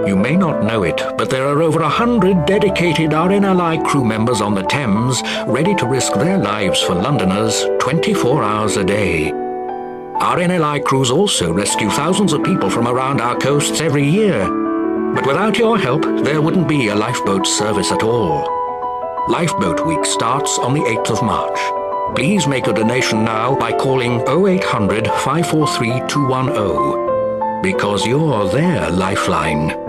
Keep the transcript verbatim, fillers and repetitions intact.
You may not know it, but there are over a hundred dedicated R N L I crew members on the Thames, ready to risk their lives for Londoners twenty-four hours a day. R N L I crews also rescue thousands of people from around our coasts every year. But without your help, there wouldn't be a lifeboat service at all. Lifeboat Week starts on the eighth of March. Please make a donation now by calling oh eight hundred, five four three, two one oh, because you're their lifeline.